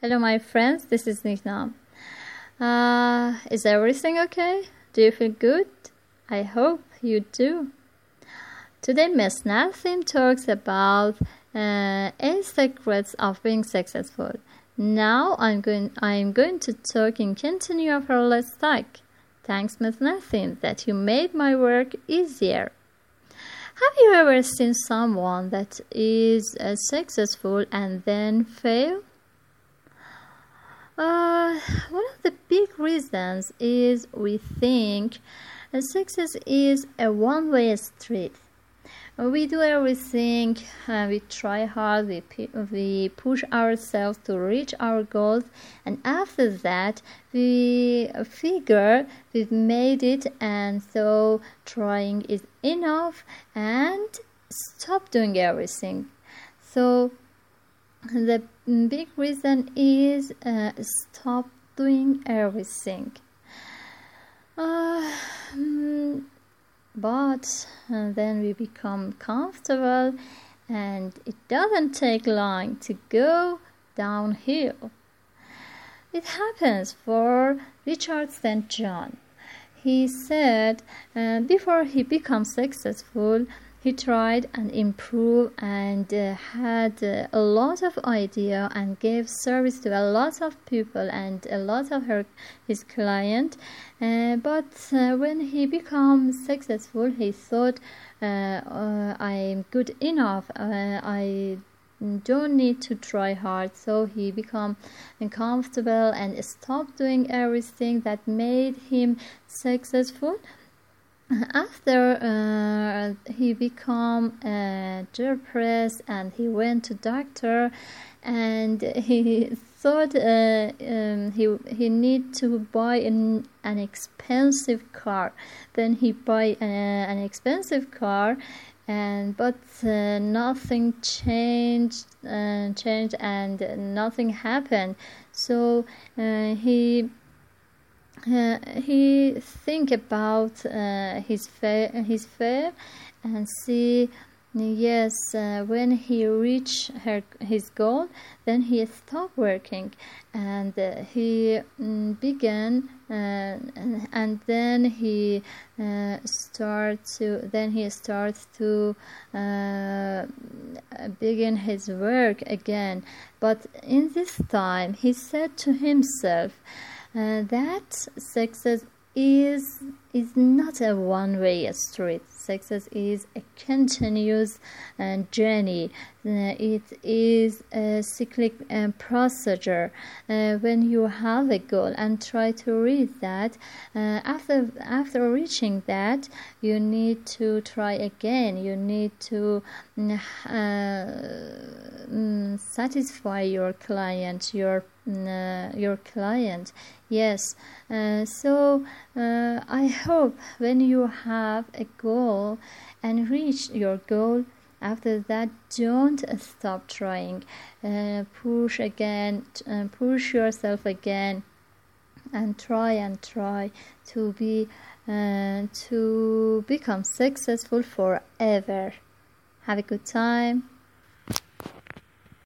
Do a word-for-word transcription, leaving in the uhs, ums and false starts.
Hello, my friends. This is Nihna. Uh, is everything okay? Do you feel good? I hope you do. Today, Miss Nathan talks about uh, eight secrets of being successful. Now, I'm going. I'm going to talk in continue of our let's talk. Thanks, Miss Nathan, that you made my work easier. Have you ever seen someone that is uh, successful and then fail? Uh, one of the big reasons is we think uh, success is a one-way street. We do everything, uh, we try hard, we, we push ourselves to reach our goals, and after that we figure we've made it, and so trying is enough and stop doing everything. So the big reason is uh, stop doing everything. Uh, but uh, then we become comfortable, and it doesn't take long to go downhill. It happens for Richard Saint John. He said uh, before he becomes successful, he tried and improved and uh, had uh, a lot of idea and gave service to a lot of people and a lot of her, his client. Uh, but uh, when he becomes successful, he thought, uh, uh, I'm good enough. Uh, I don't need to try hard. So he became uncomfortable and stopped doing everything that made him successful. After uh, he became uh, depressed and he went to doctor, and he thought uh, um, he he need to buy an, an expensive car. Then he buy uh, an expensive car, and but uh, nothing changed uh, changed and nothing happened. So uh, he. Uh, he think about uh, his fa- his fail and see yes uh, when he reach her his goal, then he stopped working, and uh, he um, began uh, and then he uh, start to then he starts to uh, begin his work again. But in this time he said to himself, Uh, that success is is not a one-way street. Success is a continuous uh, journey. Uh, it is a cyclic uh, procedure. Uh, when you have a goal and try to reach that, uh, after after reaching that, you need to try again. You need to uh, satisfy your client, your uh, your client. Yes. Uh, so uh, I hope when you have a goal and reach your goal, after that, don't stop trying. Uh, push again, uh, push yourself again, and try and try to be uh, to become successful forever. Have a good time.